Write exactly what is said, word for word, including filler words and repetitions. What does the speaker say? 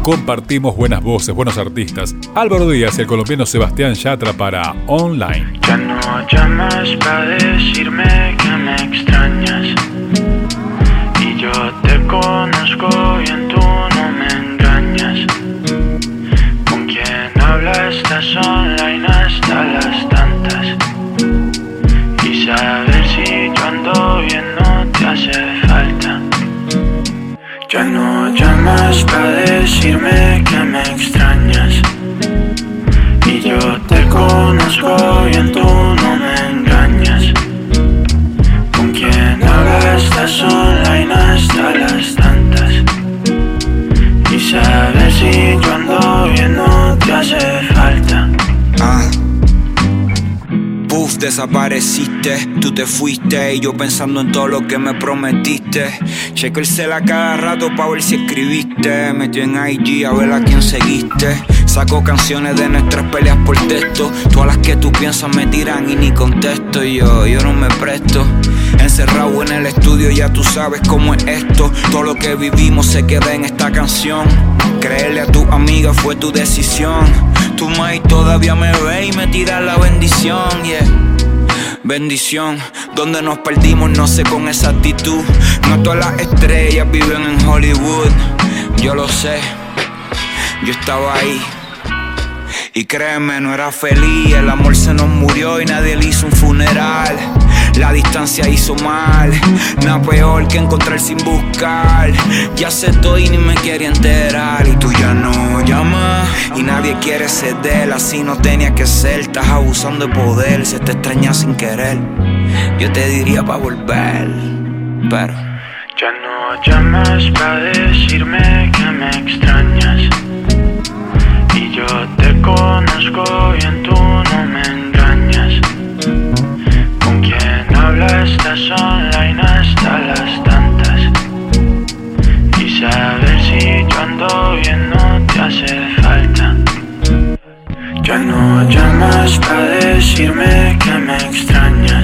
compartimos buenas voces, buenos artistas. Álvaro Díaz y el colombiano Sebastián Yatra para Online. Ya no llamas para decirme que me extrañas, y yo te conozco bien, tú no me engañas. Con quien hablas estás online hasta las tantas, y saber si yo ando bien no te hace falta. Ya no llamas para decirme que me extrañas, y yo te conozco bien, tú no me engañas. Con quien hablas estás online hasta las tantas, y saber si yo ando bien no te hace falta. Ah. Puff, desapareciste, tú te fuiste y yo pensando en todo lo que me prometiste. Checo el cel a cada rato pa' ver si escribiste. Metió en I G a ver a quién seguiste. Saco canciones de nuestras peleas por texto. Todas las que tú piensas me tiran y ni contesto. Y yo, yo no me presto. Encerrado en el estudio, ya tú sabes cómo es esto. Todo lo que vivimos se queda en esta canción. Creerle a tu amiga fue tu decisión. Tu maíz todavía me ve y me tira la bendición, yeah. Bendición, donde nos perdimos no sé con exactitud. No todas las estrellas viven en Hollywood. Yo lo sé, yo estaba ahí. Y créeme, no era feliz. El amor se nos murió y nadie le hizo un funeral. La distancia hizo mal, nada peor que encontrar sin buscar. Ya sé todo y ni me quería enterar. Y tú ya no llamas y nadie quiere ceder. Así no tenía que ser, estás abusando de poder. Se te extraña sin querer, yo te diría pa' volver, pero ya no llamas pa' decirme que me extrañas, y yo te conozco bien, tú no me engañas. Con quien hablas estás online hasta las tantas, y saber si yo ando bien no te hace falta. Ya no llamas pa' decirme que me extrañas,